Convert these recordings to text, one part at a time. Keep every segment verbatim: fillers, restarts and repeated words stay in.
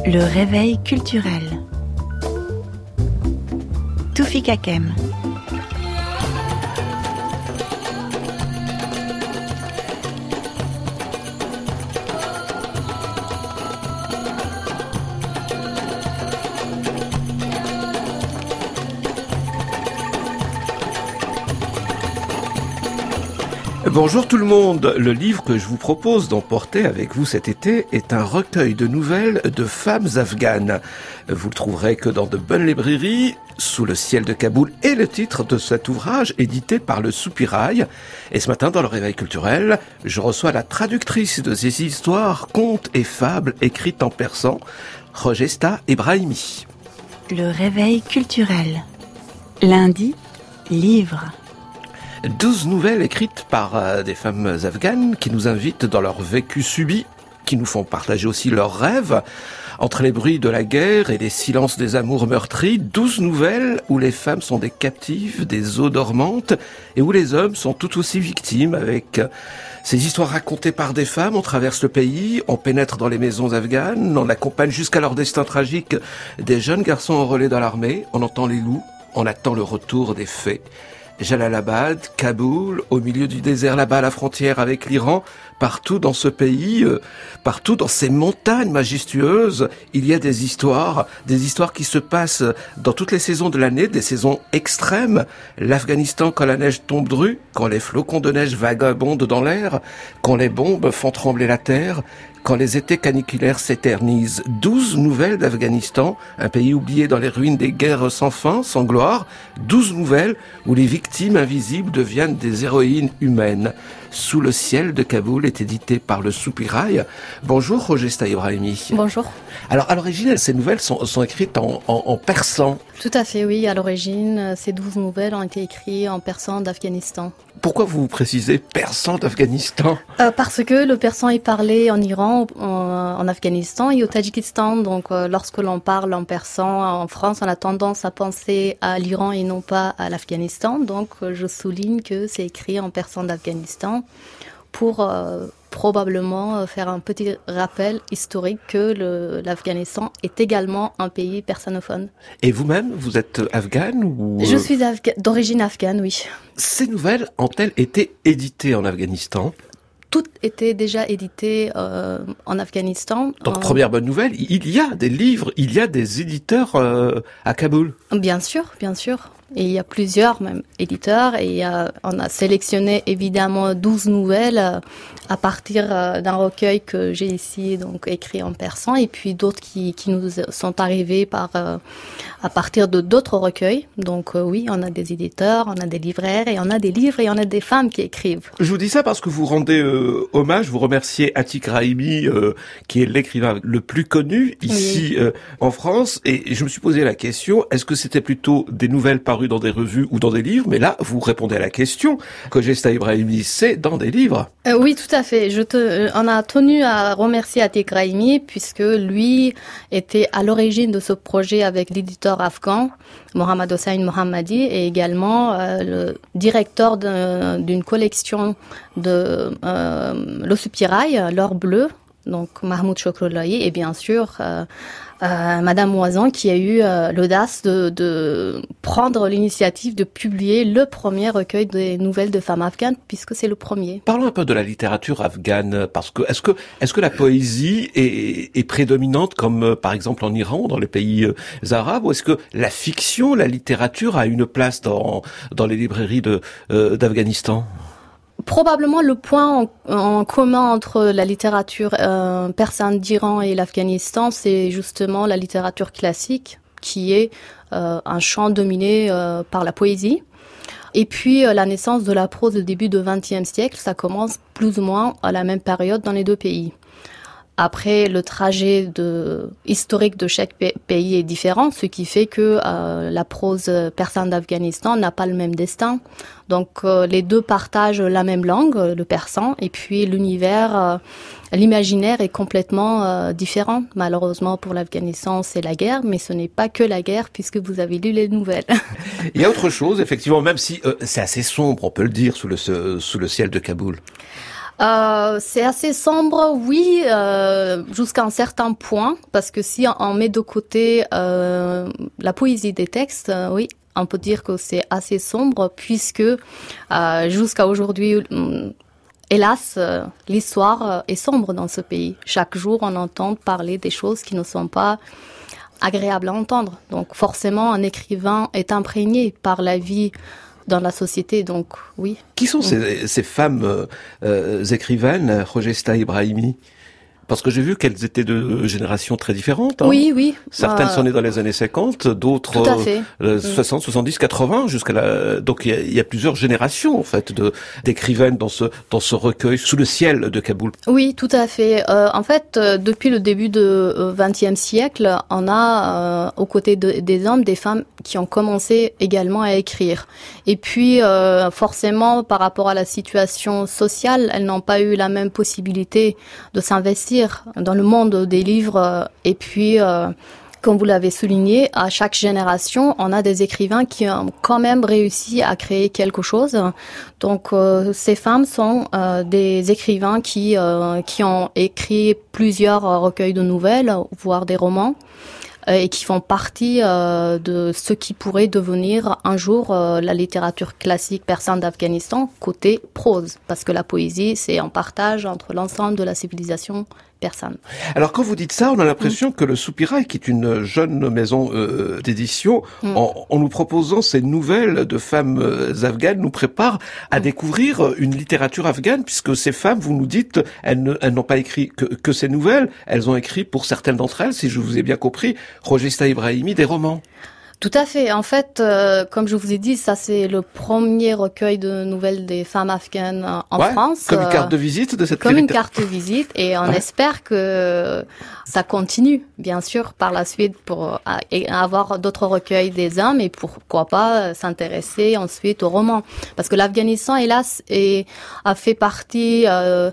Le réveil culturel. Toufik Hakem. Bonjour tout le monde, le livre que je vous propose d'emporter avec vous cet été est un recueil de nouvelles de femmes afghanes. Vous le trouverez que dans de bonnes librairies, Sous le ciel de Kaboul est le titre de cet ouvrage édité par le Soupirail. Et ce matin dans le réveil culturel, je reçois la traductrice de ces histoires, contes et fables écrites en persan, Rojesta Ebrahimi. Le réveil culturel. Lundi, livre. Douze nouvelles écrites par euh, des femmes afghanes qui nous invitent dans leur vécu subi, qui nous font partager aussi leurs rêves. Entre les bruits de la guerre et les silences des amours meurtris, douze nouvelles où les femmes sont des captives, des eaux dormantes, et où les hommes sont tout aussi victimes. Avec ces histoires racontées par des femmes, on traverse le pays, on pénètre dans les maisons afghanes, on accompagne jusqu'à leur destin tragique des jeunes garçons enrôlés dans l'armée, on entend les loups, on attend le retour des fées. Jalalabad, Kaboul, au milieu du désert là-bas à la frontière avec l'Iran, partout dans ce pays, euh, partout dans ces montagnes majestueuses, il y a des histoires, des histoires qui se passent dans toutes les saisons de l'année, des saisons extrêmes. L'Afghanistan quand la neige tombe drue, quand les flocons de neige vagabondent dans l'air, quand les bombes font trembler la terre, quand les étés caniculaires s'éternisent. Douze nouvelles d'Afghanistan, un pays oublié dans les ruines des guerres sans fin, sans gloire. Douze nouvelles où les victimes invisibles deviennent des héroïnes humaines. Sous le ciel de Kaboul est édité par le Soupirail. Bonjour Rojesta Ebrahimi. Bonjour. Alors à l'origine, ces nouvelles sont, sont écrites en, en, en persan. Tout à fait, oui. À l'origine, ces douze nouvelles ont été écrites en persan d'Afghanistan. Pourquoi vous précisez persan d'Afghanistan ? euh, Parce que le persan est parlé en Iran, en, en Afghanistan et au Tadjikistan. Donc euh, lorsque l'on parle en persan en France, on a tendance à penser à l'Iran et non pas à l'Afghanistan. Donc euh, je souligne que c'est écrit en persan d'Afghanistan pour euh, probablement faire un petit rappel historique que le, l'Afghanistan est également un pays persanophone. Et vous-même, vous êtes afghane ou... Je suis afga- d'origine afghane, oui. Ces nouvelles ont-elles été éditées en Afghanistan ? Toutes étaient déjà éditées euh, en Afghanistan. Donc, euh... première bonne nouvelle, il y a des livres, il y a des éditeurs euh, à Kaboul. Bien sûr, bien sûr. Et il y a plusieurs même éditeurs et euh, on a sélectionné évidemment douze nouvelles euh, à partir euh, d'un recueil que j'ai ici donc écrit en persan et puis d'autres qui, qui nous sont arrivés par euh, à partir de d'autres recueils. Donc euh, oui, on a des éditeurs, on a des libraires et on a des livres et on a des femmes qui écrivent. Je vous dis ça parce que vous rendez euh, hommage, vous remerciez Atik Rahimi euh, qui est l'écrivain le plus connu ici oui. euh, en France et je me suis posé la question, est-ce que c'était plutôt des nouvelles parues dans des revues ou dans des livres, mais là, vous répondez à la question. Rojesta Ebrahimi, c'est dans des livres. Euh, oui, tout à fait. Je te, euh, on a tenu à remercier Atik Rahimi puisque lui était à l'origine de ce projet avec l'éditeur afghan, Mohammad Hossein Mohammadi, et également euh, le directeur de, d'une collection de euh, le Soupirail, l'or bleu, donc Mahmoud Chokrollahi, et bien sûr euh, euh, Madame Moisan qui a eu euh, l'audace de, de prendre l'initiative de publier le premier recueil des nouvelles de femmes afghanes, puisque c'est le premier. Parlons un peu de la littérature afghane, parce que est-ce que est-ce que la poésie est, est prédominante comme euh, par exemple en Iran ou dans les pays euh, arabes, ou est-ce que la fiction, la littérature a une place dans dans les librairies de euh, d'Afghanistan ? Probablement le point en, en commun entre la littérature euh, persane d'Iran et l'Afghanistan, c'est justement la littérature classique, qui est euh, un champ dominé euh, par la poésie. Et puis euh, la naissance de la prose au début du vingtième siècle, ça commence plus ou moins à la même période dans les deux pays. Après, le trajet de, historique de chaque pays est différent, ce qui fait que euh, la prose persane d'Afghanistan n'a pas le même destin. Donc, euh, les deux partagent la même langue, le persan, et puis l'univers, euh, l'imaginaire est complètement euh, différent. Malheureusement, pour l'Afghanistan, c'est la guerre, mais ce n'est pas que la guerre, puisque vous avez lu les nouvelles. Il y a autre chose, effectivement, même si euh, c'est assez sombre, on peut le dire, sous le, sous le ciel de Kaboul. Euh, c'est assez sombre, oui, euh, jusqu'à un certain point, parce que si on met de côté euh, la poésie des textes, euh, oui, on peut dire que c'est assez sombre, puisque euh, jusqu'à aujourd'hui, euh, hélas, euh, l'histoire est sombre dans ce pays. Chaque jour, on entend parler des choses qui ne sont pas agréables à entendre. Donc forcément, un écrivain est imprégné par la vie dans la société, donc oui. Qui sont ces, ces femmes euh, euh, écrivaines, Rojesta Ibrahimi ? Parce que j'ai vu qu'elles étaient de générations très différentes. Hein. Oui, oui. Certaines euh, sont nées dans les années cinquante, d'autres tout à fait. Euh, soixante, soixante-dix, quatre-vingts, jusqu'à la... Donc il y a, il y a plusieurs générations en fait de d'écrivaines dans ce dans ce recueil sous le ciel de Kaboul. Oui, tout à fait. Euh, en fait, euh, depuis le début du vingtième siècle, on a euh, aux côtés de, des hommes des femmes qui ont commencé également à écrire. Et puis euh, forcément, par rapport à la situation sociale, elles n'ont pas eu la même possibilité de s'investir dans le monde des livres. Et puis, euh, comme vous l'avez souligné, à chaque génération, on a des écrivains qui ont quand même réussi à créer quelque chose. Donc, euh, ces femmes sont euh, des écrivains qui, euh, qui ont écrit plusieurs recueils de nouvelles, voire des romans, et qui font partie euh, de ce qui pourrait devenir un jour euh, la littérature classique persane d'Afghanistan, côté prose, parce que la poésie, c'est un partage entre l'ensemble de la civilisation persane. Alors quand vous dites ça, on a l'impression mmh. que le Soupirail, qui est une jeune maison euh, d'édition, mmh. en, en nous proposant ces nouvelles de femmes euh, afghanes, nous prépare à mmh. découvrir une littérature afghane, puisque ces femmes, vous nous dites, elles, ne, elles n'ont pas écrit que, que ces nouvelles, elles ont écrit, pour certaines d'entre elles, si je vous ai bien compris, Rojesta Ibrahimi, des romans. Tout à fait. En fait, euh, comme je vous ai dit, ça c'est le premier recueil de nouvelles des femmes afghanes en ouais, France. Comme une carte de visite de cette Comme vérité. une carte de visite, et on ouais. espère que ça continue, bien sûr, par la suite pour avoir d'autres recueils des hommes et pourquoi pas s'intéresser ensuite aux romans. Parce que l'Afghanistan, hélas, est, a fait partie euh,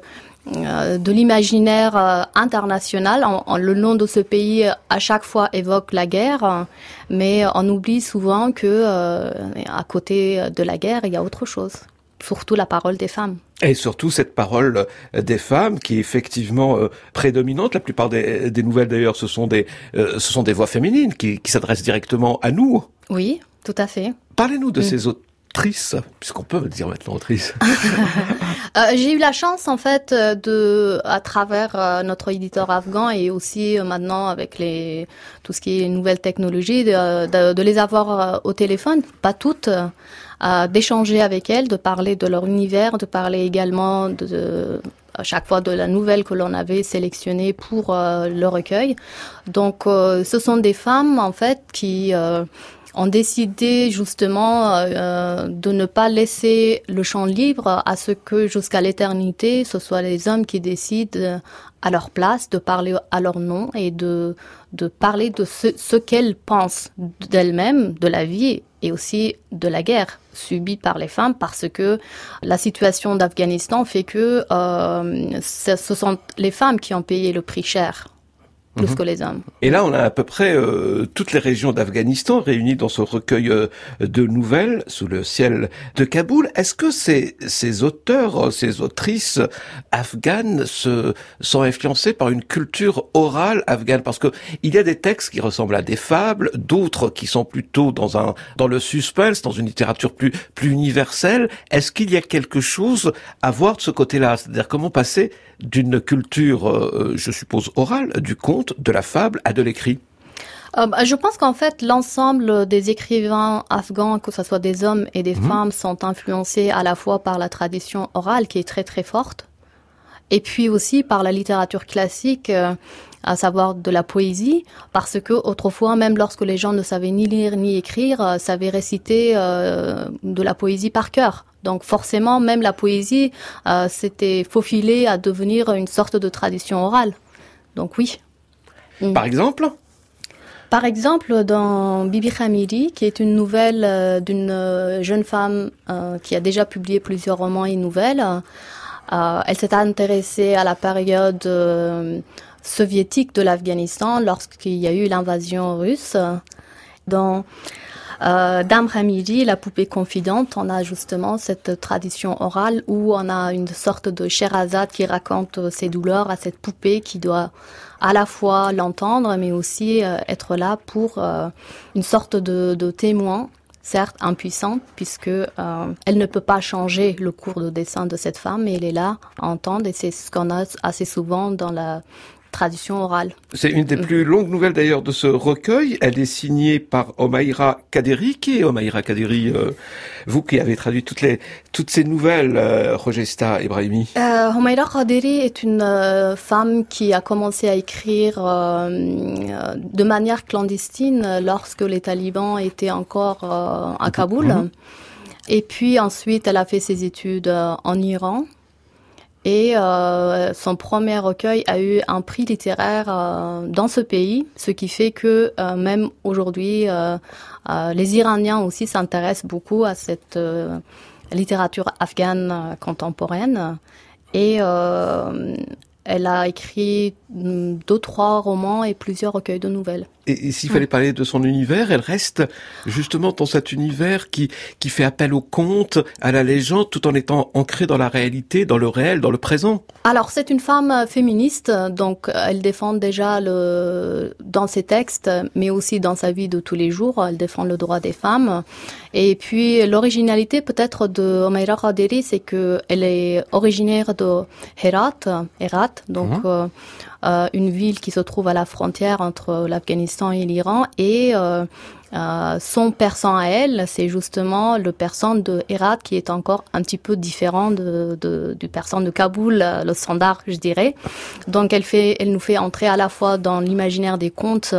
de l'imaginaire euh, international. En, en, le nom de ce pays à chaque fois évoque la guerre, mais on oublie souvent que euh, à côté de la guerre, il y a autre chose. Surtout la parole des femmes. Et surtout cette parole des femmes qui est effectivement euh, prédominante. La plupart des, des nouvelles d'ailleurs, ce sont des, euh, ce sont des voix féminines qui, qui s'adressent directement à nous. Oui, tout à fait. Parlez-nous de mmh. ces autrices, puisqu'on peut dire maintenant autrices. euh, j'ai eu la chance en fait de, à travers euh, notre éditeur afghan et aussi euh, maintenant avec les tout ce qui est nouvelles technologies, de, de, de les avoir euh, au téléphone, pas toutes. Euh, d'échanger avec elles, de parler de leur univers, de parler également de, de à chaque fois de la nouvelle que l'on avait sélectionnée pour euh, le recueil. Donc, euh, ce sont des femmes en fait qui euh, ont décidé justement euh, de ne pas laisser le champ libre à ce que jusqu'à l'éternité, ce soit les hommes qui décident à leur place, de parler à leur nom et de de parler de ce, ce qu'elles pensent d'elles-mêmes, de la vie et aussi de la guerre subie par les femmes, parce que la situation d'Afghanistan fait que euh, ce, ce sont les femmes qui ont payé le prix cher. Plus mmh. que les hommes. Et là, on a à peu près euh, toutes les régions d'Afghanistan réunies dans ce recueil euh, de nouvelles sous le ciel de Kaboul. Est-ce que ces, ces auteurs, ces autrices afghanes se, sont influencés par une culture orale afghane? Parce que il y a des textes qui ressemblent à des fables, d'autres qui sont plutôt dans un dans le suspense, dans une littérature plus plus universelle. Est-ce qu'il y a quelque chose à voir de ce côté-là? C'est-à-dire comment passer d'une culture, euh, je suppose, orale, du conte, de la fable, à de l'écrit? Euh, je pense qu'en fait, l'ensemble des écrivains afghans, que ce soit des hommes et des mmh. femmes, sont influencés à la fois par la tradition orale, qui est très très forte, et puis aussi par la littérature classique, euh, à savoir de la poésie, parce que autrefois, même lorsque les gens ne savaient ni lire ni écrire, euh, savaient réciter euh, de la poésie par cœur. Donc forcément, même la poésie euh, s'était faufilée à devenir une sorte de tradition orale. Donc oui. Par exemple ? Par exemple, dans Bibi Khamiri, qui est une nouvelle euh, d'une euh, jeune femme euh, qui a déjà publié plusieurs romans et nouvelles, euh, elle s'est intéressée à la période euh, soviétique de l'Afghanistan lorsqu'il y a eu l'invasion russe. Dans Euh, Dame Hamidi, la poupée confidente, on a justement cette tradition orale où on a une sorte de Sherazade qui raconte ses douleurs à cette poupée qui doit à la fois l'entendre, mais aussi euh, être là pour euh, une sorte de, de témoin, certes impuissante, puisque euh, elle ne peut pas changer le cours de destin de cette femme, mais elle est là à entendre, et c'est ce qu'on a assez souvent dans la tradition orale. C'est une des plus longues nouvelles d'ailleurs de ce recueil. Elle est signée par Homaïra Kaderi. Qui est Homaïra Kaderi, euh, vous qui avez traduit toutes les toutes ces nouvelles, euh, Rojesta Ebrahimi? euh, Homaïra Kaderi est une euh, femme qui a commencé à écrire euh, euh, de manière clandestine lorsque les talibans étaient encore euh, à Kaboul. Mmh. Et puis ensuite, elle a fait ses études euh, en Iran. Et euh, son premier recueil a eu un prix littéraire euh, dans ce pays, ce qui fait que euh, même aujourd'hui, euh, euh, les Iraniens aussi s'intéressent beaucoup à cette euh, littérature afghane euh, contemporaine. Et euh, elle a écrit deux, trois romans et plusieurs recueils de nouvelles. Et, et s'il fallait parler de son univers, elle reste justement dans cet univers qui qui fait appel au conte, à la légende, tout en étant ancrée dans la réalité, dans le réel, dans le présent. Alors c'est une femme féministe, donc elle défend déjà le dans ses textes, mais aussi dans sa vie de tous les jours, elle défend le droit des femmes. Et puis l'originalité peut-être de Homaïra Kaderi, c'est que elle est originaire de Herat, Herat, donc mmh. euh, Euh, une ville qui se trouve à la frontière entre l'Afghanistan et l'Iran, et euh, euh, son persan à elle, c'est justement le persan de Herat qui est encore un petit peu différent de, de, du persan de Kaboul, le standard, je dirais. Donc elle fait, elle nous fait entrer à la fois dans l'imaginaire des contes,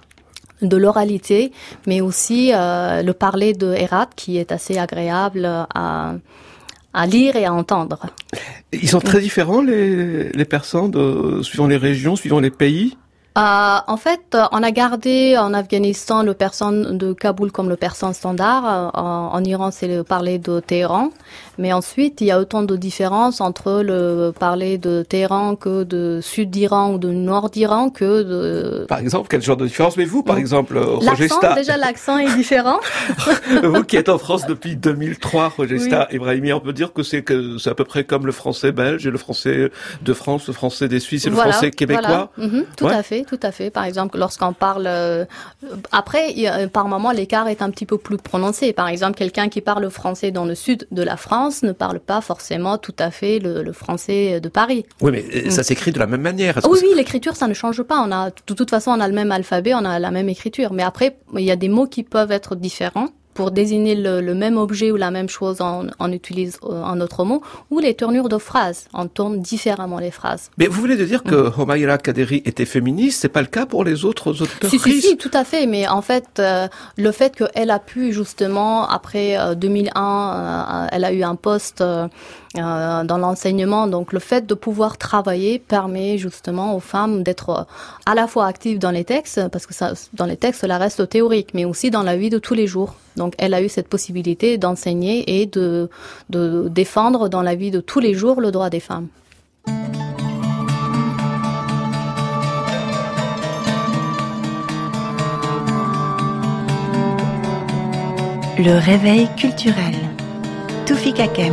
de l'oralité, mais aussi euh, le parler de Herat qui est assez agréable à à lire et à entendre. Ils sont très différents, les, les persans, de, suivant les régions, suivant les pays? Euh, en fait, on a gardé en Afghanistan le persan de Kaboul comme le persan standard. En, en Iran, c'est le parler de Téhéran. Mais ensuite, il y a autant de différences entre le parler de Téhéran que de sud d'Iran ou de nord d'Iran que de... Par exemple, quel genre de différence? Mais vous, par exemple, Rojesta... L'accent, déjà, l'accent est différent. Vous qui êtes en France depuis deux mille trois, Rojesta oui. Ebrahimi, on peut dire que c'est que c'est à peu près comme le français belge et le français de France, le français des Suisses et le voilà, français québécois. Voilà. Mm-hmm, tout ouais. à fait. Tout à fait. Par exemple, lorsqu'on parle... Euh, après, il y a, par moment, l'écart est un petit peu plus prononcé. Par exemple, quelqu'un qui parle français dans le sud de la France ne parle pas forcément tout à fait le, le français de Paris. Oui, mais ça s'écrit de la même manière. Oui, oui, l'écriture, ça ne change pas. On a, de toute façon, on a le même alphabet, on a la même écriture. Mais après, il y a des mots qui peuvent être différents. Pour désigner le, le même objet ou la même chose, on, on utilise un autre mot, ou les tournures de phrases, on tourne différemment les phrases. Mais vous voulez dire que mmh. Homaïra Kaderi était féministe, c'est pas le cas pour les autres auteurs? Si, si, si, tout à fait, mais en fait, euh, le fait qu'elle a pu justement, après euh, deux mille un, euh, elle a eu un poste euh, euh, dans l'enseignement, donc le fait de pouvoir travailler permet justement aux femmes d'être euh, à la fois actives dans les textes, parce que ça, dans les textes, cela reste théorique, mais aussi dans la vie de tous les jours. Donc, elle a eu cette possibilité d'enseigner et de, de défendre dans la vie de tous les jours le droit des femmes. Le réveil culturel. Toufik Hakem.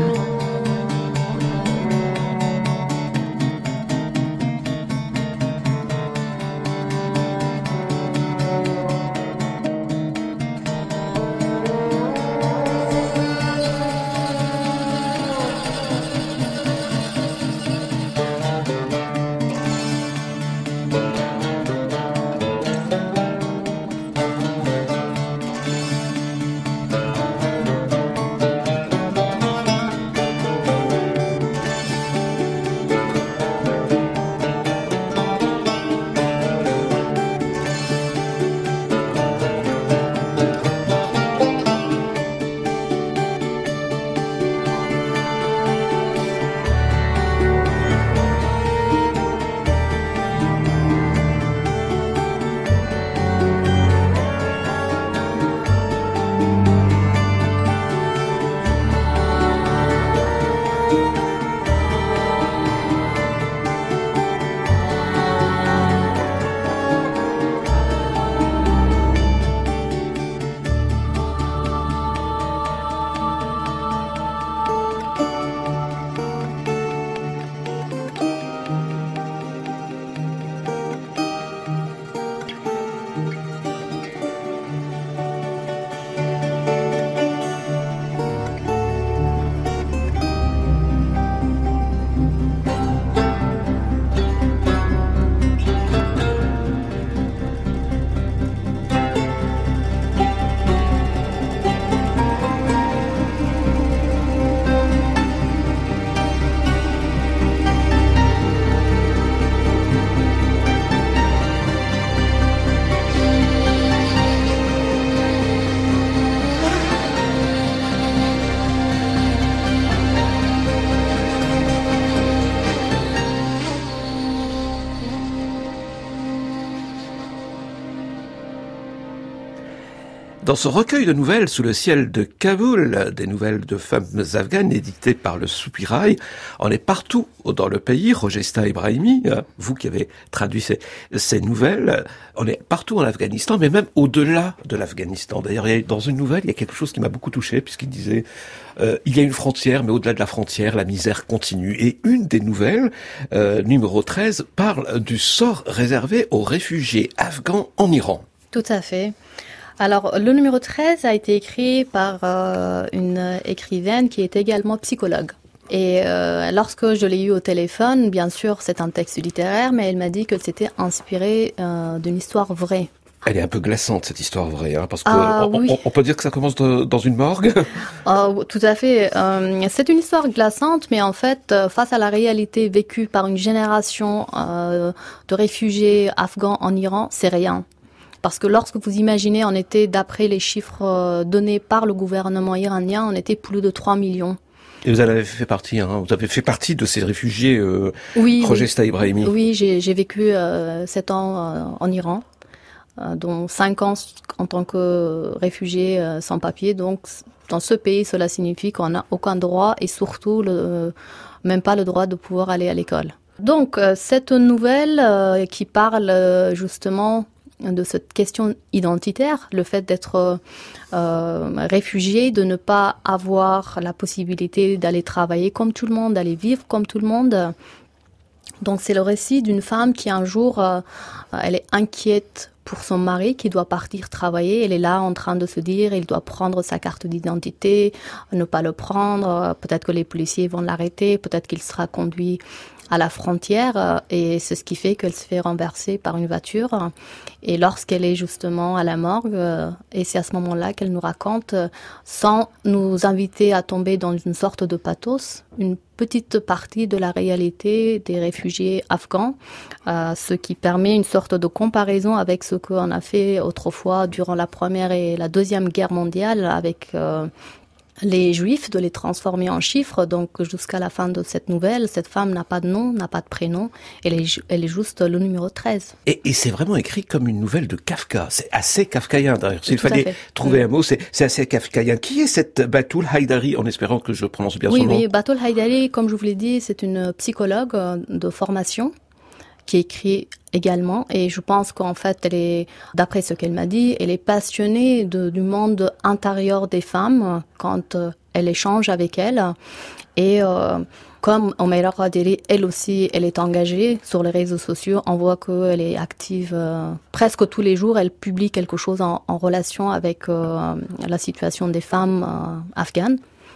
Dans ce recueil de nouvelles sous le ciel de Kaboul, des nouvelles de femmes afghanes éditées par le Soupirail, on est partout dans le pays. Rojesta Ibrahimi, vous qui avez traduit ces, ces nouvelles, on est partout en Afghanistan, mais même au-delà de l'Afghanistan. D'ailleurs, il y a, dans une nouvelle, il y a quelque chose qui m'a beaucoup touché, puisqu'il disait euh, il y a une frontière, mais au-delà de la frontière, la misère continue. Et une des nouvelles, euh, numéro treize, parle du sort réservé aux réfugiés afghans en Iran. Tout à fait. Alors, le numéro treize a été écrit par euh, une écrivaine qui est également psychologue. Et euh, lorsque je l'ai eu au téléphone, bien sûr, c'est un texte littéraire, mais elle m'a dit que c'était inspiré euh, d'une histoire vraie. Elle est un peu glaçante, cette histoire vraie, hein, parce que ah, on, oui. on, on peut dire que ça commence de, dans une morgue. Oh, tout à fait. Euh, c'est une histoire glaçante, mais en fait, face à la réalité vécue par une génération euh, de réfugiés afghans en Iran, c'est rien. Parce que lorsque vous imaginez, on était, d'après les chiffres donnés par le gouvernement iranien, on était plus de trois millions. Et vous en avez fait partie, hein, vous avez fait partie de ces réfugiés, euh, oui, Rojesta oui. Ibrahimi. Oui, j'ai, j'ai vécu euh, sept ans euh, en Iran, euh, dont cinq ans en tant que réfugié euh, sans papier. Donc, dans ce pays, cela signifie qu'on n'a aucun droit et surtout le, euh, même pas le droit de pouvoir aller à l'école. Donc, euh, cette nouvelle euh, qui parle euh, justement de cette question identitaire, le fait d'être euh, réfugié, de ne pas avoir la possibilité d'aller travailler comme tout le monde, d'aller vivre comme tout le monde. Donc c'est le récit d'une femme qui un jour, euh, elle est inquiète pour son mari qui doit partir travailler. Elle est là en train de se dire, il doit prendre sa carte d'identité, ne pas le prendre, peut-être que les policiers vont l'arrêter, peut-être qu'il sera conduit à la frontière, et c'est ce qui fait qu'elle se fait renverser par une voiture. Et lorsqu'elle est justement à la morgue, et c'est à ce moment-là qu'elle nous raconte, sans nous inviter à tomber dans une sorte de pathos, une petite partie de la réalité des réfugiés afghans, euh, ce qui permet une sorte de comparaison avec ce qu'on a fait autrefois durant la Première et la Deuxième Guerre mondiale avec euh, les Juifs, de les transformer en chiffres. Donc jusqu'à la fin de cette nouvelle, cette femme n'a pas de nom, n'a pas de prénom, elle est, elle est juste le numéro treize. Et, et c'est vraiment écrit comme une nouvelle de Kafka, c'est assez kafkaïen d'ailleurs. S'il fallait trouver oui. un mot, c'est, c'est assez kafkaïen. Qui est cette Batoul Haïdari, en espérant que je prononce bien oui, son nom? Oui, Batoul Haïdari, comme je vous l'ai dit, c'est une psychologue de formation qui écrit également, et je pense qu'en fait, elle est, d'après ce qu'elle m'a dit, elle est passionnée de, du monde intérieur des femmes quand euh, elle échange avec elles. Et euh, comme Omeira Qaderi, elle aussi, elle est engagée sur les réseaux sociaux, on voit qu'elle est active euh, presque tous les jours, elle publie quelque chose en, en relation avec euh, la situation des femmes euh, afghanes.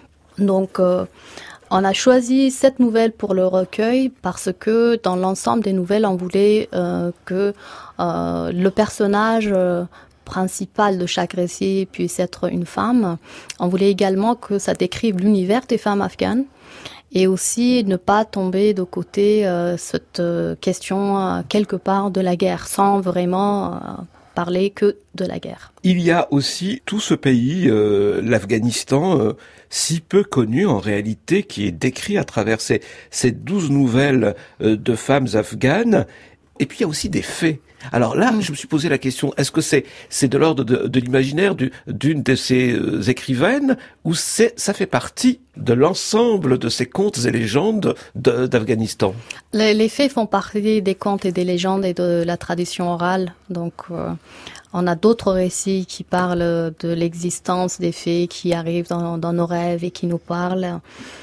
Donc, euh, on a choisi cette nouvelle pour le recueil parce que dans l'ensemble des nouvelles, on voulait euh, que euh, le personnage euh, principal de chaque récit puisse être une femme. On voulait également que ça décrive l'univers des femmes afghanes et aussi ne pas tomber de côté euh, cette euh, question euh, quelque part de la guerre sans vraiment euh, parler que de la guerre. Il y a aussi tout ce pays, euh, l'Afghanistan, euh, si peu connu en réalité, qui est décrit à travers ces, ces douze nouvelles euh, de femmes afghanes. Et puis il y a aussi des faits. Alors là, mmh. je me suis posé la question, est-ce que c'est, c'est de l'ordre de, de l'imaginaire du, d'une de ces euh, écrivaines, ou c'est, ça fait partie de l'ensemble de ces contes et légendes de, d'Afghanistan? les, les faits font partie des contes et des légendes et de la tradition orale. Donc, euh, on a d'autres récits qui parlent de l'existence des faits qui arrivent dans, dans nos rêves et qui nous parlent.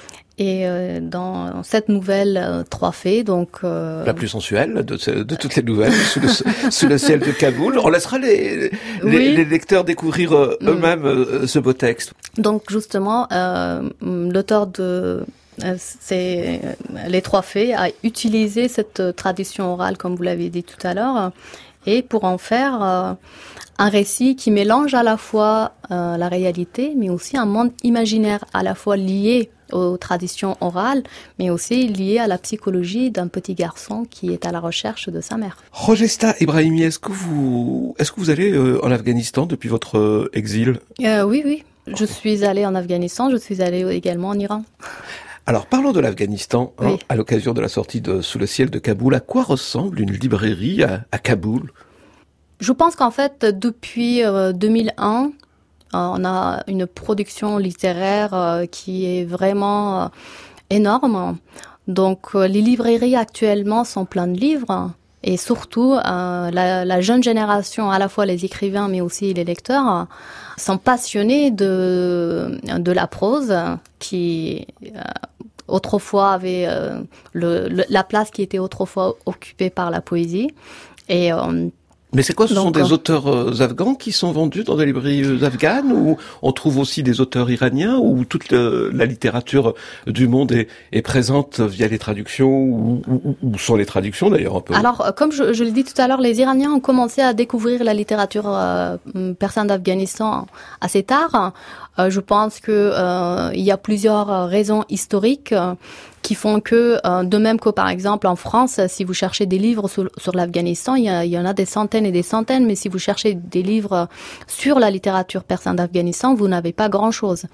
Et euh, dans cette nouvelle, euh, trois faits, donc... Euh... La plus sensuelle de, de toutes les nouvelles, sous, le, sous le ciel de Kaboul. On laissera les, les, oui. les lecteurs découvrir euh, eux-mêmes euh, ce beau texte. Donc justement, euh, l'auteur de... Euh, c'est les trois faits a utilisé cette tradition orale, comme vous l'avez dit tout à l'heure, et pour en faire euh, un récit qui mélange à la fois euh, la réalité, mais aussi un monde imaginaire, à la fois lié aux traditions orales, mais aussi lié à la psychologie d'un petit garçon qui est à la recherche de sa mère. Rojesta Ibrahimi, est-ce que vous, est-ce que vous allez euh, en Afghanistan depuis votre euh, exil? euh, Oui, oui. Je suis allée en Afghanistan, je suis allée également en Iran. Alors, parlons de l'Afghanistan, hein, oui. à l'occasion de la sortie de Sous le ciel de Kaboul. À quoi ressemble une librairie à, à Kaboul? Je pense qu'en fait, depuis euh, deux mille un, on a une production littéraire euh, qui est vraiment euh, énorme. Donc, euh, les librairies actuellement sont pleines de livres. Et surtout, euh, la, la jeune génération, à la fois les écrivains, mais aussi les lecteurs, euh, sont passionnés de, de la prose, qui euh, autrefois avait euh, le, le, la place qui était autrefois occupée par la poésie. Et euh, Mais c'est quoi, ce donc, sont des auteurs euh, afghans qui sont vendus dans des librairies euh, afghanes, ou on trouve aussi des auteurs iraniens, ou toute le, la littérature du monde est, est présente via les traductions, ou, ou, ou sont les traductions d'ailleurs un peu? Alors, comme je, je l'ai dit tout à l'heure, les Iraniens ont commencé à découvrir la littérature euh, persane d'Afghanistan assez tard. Euh, je pense que euh, il y a plusieurs raisons historiques euh, qui font que, euh, de même que par exemple en France, si vous cherchez des livres sur, sur l'Afghanistan, il y, a, il y en a des centaines et des centaines, mais si vous cherchez des livres sur la littérature persane d'Afghanistan, vous n'avez pas grand-chose.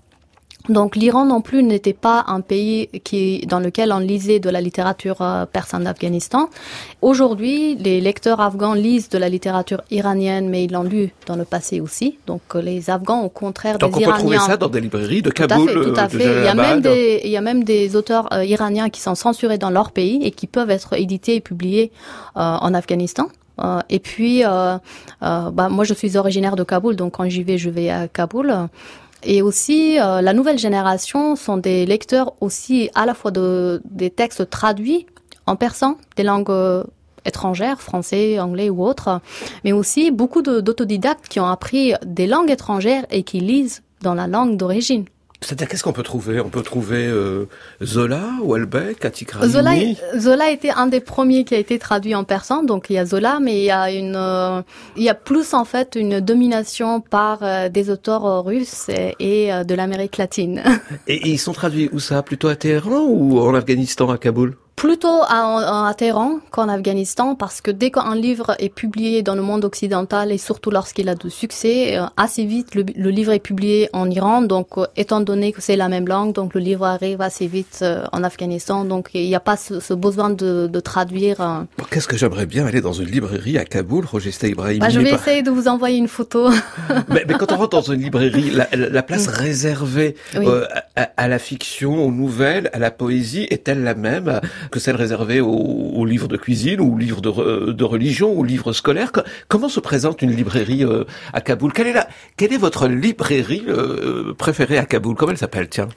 Donc l'Iran non plus n'était pas un pays qui dans lequel on lisait de la littérature euh, persane d'Afghanistan. Aujourd'hui, les lecteurs afghans lisent de la littérature iranienne, mais ils l'ont lu dans le passé aussi. Donc euh, les Afghans, au contraire Donc des Iraniens... Donc on peut trouver ça dans des librairies de Kaboul, tout à fait, tout à fait. Il y a même des, il y a même des auteurs euh, iraniens qui sont censurés dans leur pays et qui peuvent être édités et publiés euh, en Afghanistan. Euh, et puis, euh, euh, bah, moi je suis originaire de Kaboul, donc quand j'y vais, je vais à Kaboul. Et aussi, euh, la nouvelle génération sont des lecteurs aussi à la fois de des textes traduits en persan, des langues euh, étrangères, français, anglais ou autres, mais aussi beaucoup de, d'autodidactes qui ont appris des langues étrangères et qui lisent dans la langue d'origine. C'est-à-dire, qu'est-ce qu'on peut trouver? On peut trouver euh, Zola, Houellebecq, Atikrahimi. Zola, Zola était un des premiers qui a été traduit en persan, donc il y a Zola, mais il y a une, euh, il y a plus en fait une domination par euh, des auteurs euh, russes et, et euh, de l'Amérique latine. Et, et ils sont traduits où ça? Plutôt à Téhéran ou en Afghanistan, à Kaboul? Plutôt à, à Téhéran qu'en Afghanistan, parce que dès qu'un livre est publié dans le monde occidental et surtout lorsqu'il a de succès, assez vite le, le livre est publié en Iran. Donc, étant donné que c'est la même langue, donc le livre arrive assez vite en Afghanistan. Donc, il n'y a pas ce, ce besoin de, de traduire. Bon, qu'est-ce que j'aimerais bien aller dans une librairie à Kaboul, Rojesta Ibrahimi. Bah, je vais pas... essayer de vous envoyer une photo. mais, mais quand on rentre dans une librairie, la, la place réservée oui. euh, à, à la fiction, aux nouvelles, à la poésie, est-elle la même que celle réservée aux, aux livres de cuisine, ou aux livres de, de religion, aux livres scolaires? Comment se présente une librairie euh, à Kaboul? Quelle est la, quelle est votre librairie euh, préférée à Kaboul? Comment elle s'appelle, tiens?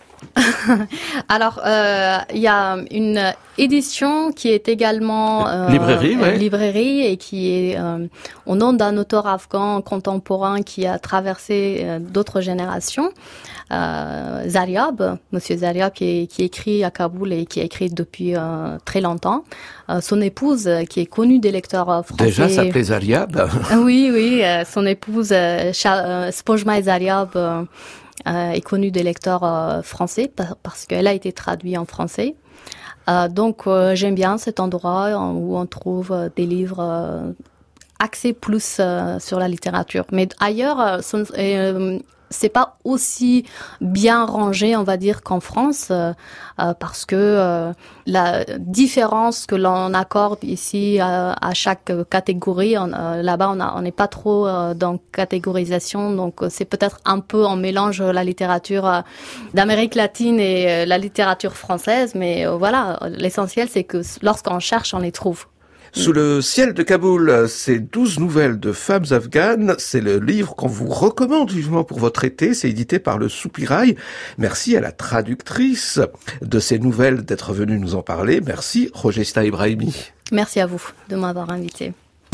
Alors, il euh, y a une édition qui est également euh, librairie, ouais. librairie et qui est euh, au nom d'un auteur afghan contemporain qui a traversé euh, d'autres générations. Euh, Zaryab, Monsieur Zaryab, qui, qui écrit à Kaboul et qui a écrit depuis euh, très longtemps. Euh, son épouse, qui est connue des lecteurs français. Déjà, s'appelait Zaryab. Oui, oui. Euh, son épouse, euh, euh, Spojma Zaryab, euh, euh, est connue des lecteurs euh, français parce qu'elle a été traduite en français. Euh, donc, euh, j'aime bien cet endroit où on trouve euh, des livres euh, axés plus euh, sur la littérature. Mais ailleurs, euh, son, euh, c'est pas aussi bien rangé, on va dire, qu'en France, euh, euh, parce que euh, la différence que l'on accorde ici euh, à chaque catégorie, on, euh, là-bas, on a, on n'est pas trop euh, dans catégorisation, donc euh, c'est peut-être un peu en mélange la littérature euh, d'Amérique latine et euh, la littérature française, mais euh, voilà, l'essentiel c'est que lorsqu'on cherche, on les trouve. Sous le ciel de Kaboul, c'est douze nouvelles de femmes afghanes. C'est le livre qu'on vous recommande vivement pour votre été. C'est édité par le Soupirail. Merci à la traductrice de ces nouvelles d'être venue nous en parler. Merci, Rojesta Ibrahimi. Merci à vous de m'avoir invité.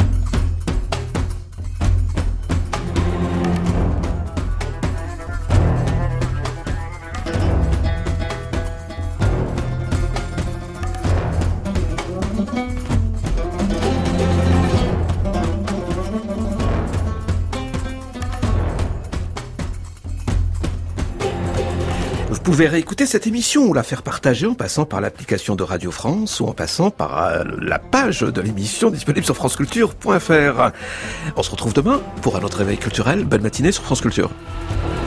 Vous pouvez réécouter cette émission ou la faire partager en passant par l'application de Radio France ou en passant par euh, la page de l'émission disponible sur franceculture point f r. On se retrouve demain pour un autre réveil culturel. Bonne matinée sur France Culture.